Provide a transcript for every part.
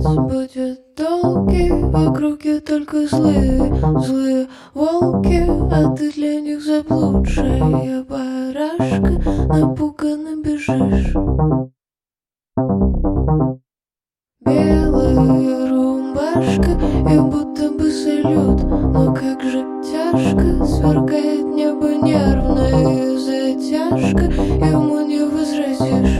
будет долгий, в округе только злые волки, а ты для них заблудшая барашка, напуганно бежишь. Белая рубашка, и будто бы салют, но как же тяжко, сверкает небо нервная затяжка, ему не возразишь.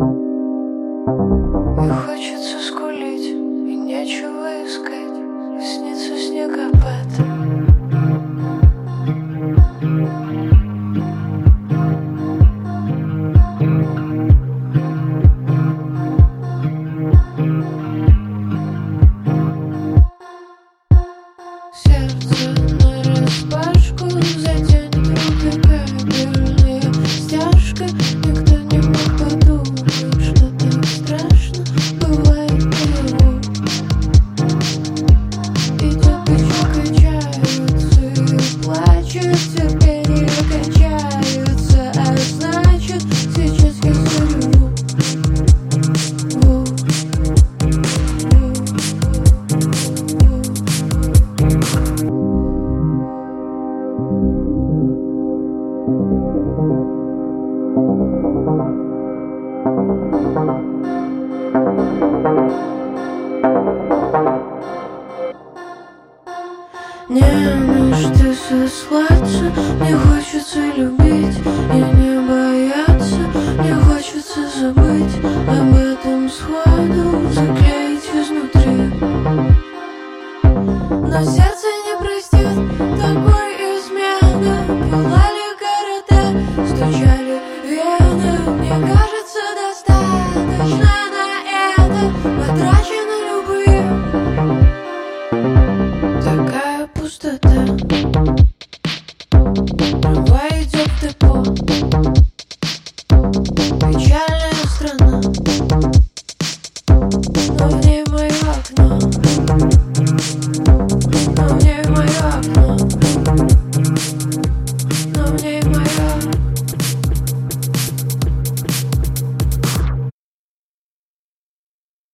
И хочется скулить, и нечего искать, и снится снегопад. Сердце нараспашку затянет руки кабельная стяжка. Никто не мог подумать, что так страшно бывает наяву. Идет бычок, качаются и плачут, терпение качается, а значит, сейчас я зареву. Не на что сослаться, мне хочется любить и не бояться, мне хочется забыть об этом сходу, заклеить изнутри. Но сердце не простит такой измены.